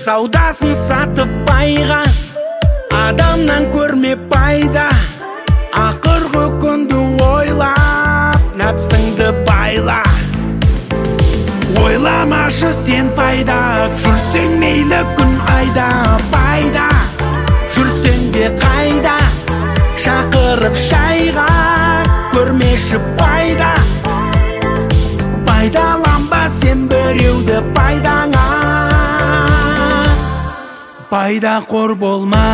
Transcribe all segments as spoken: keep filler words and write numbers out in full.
саудасын сатып пайға, адамнан көрме пайда. Ақырғы күнді ойлап, нәпсіңді байла. Ойламашы сен пайда, жүрсең мейлі күн айда. Пайда, жүрсең де қайда, шақырып шайға, көрмеші пайда. Пайдаланба сен біреуді пайдаңа, пайда қор болма.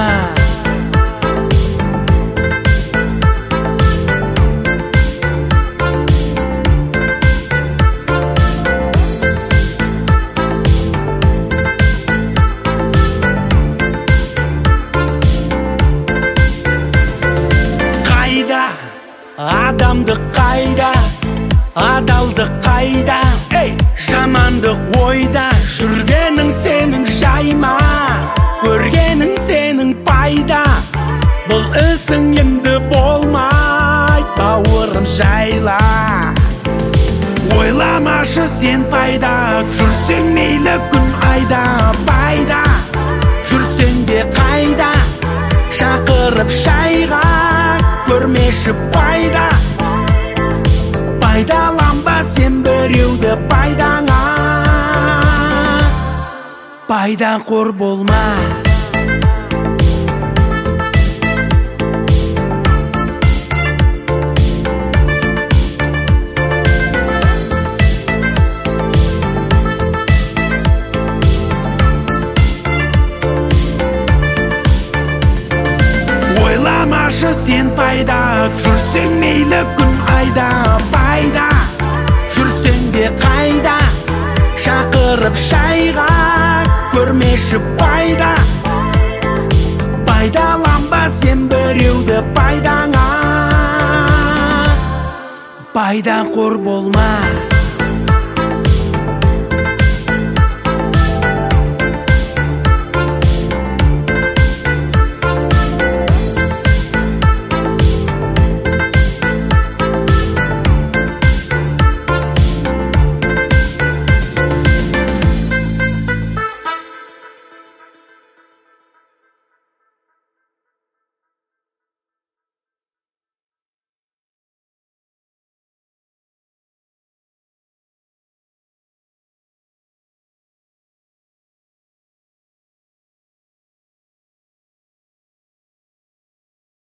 Адамдық қайда, адалдық қайда, жамандық ойда. Жүргенің сенің жайма, көргенің сенің пайда. Бұл ісің енді болмайды, бауырым жайла. Ойламашы сен пайда, жүрсең мейлі күн айда. Пайда, жүрсең де қайда, шақырып шайға, көрмеші пайда. Пайдаланба сен біреуді пайдаңа, пайда қор болма. Ойламашы сен пайда, жүрсең мейлі күн айда. Пайда, жүрсең де қайда, шақырып шайға, көрмеші пайда. Пайдаланба сен біреуді пайдаңа, пайда қор болма.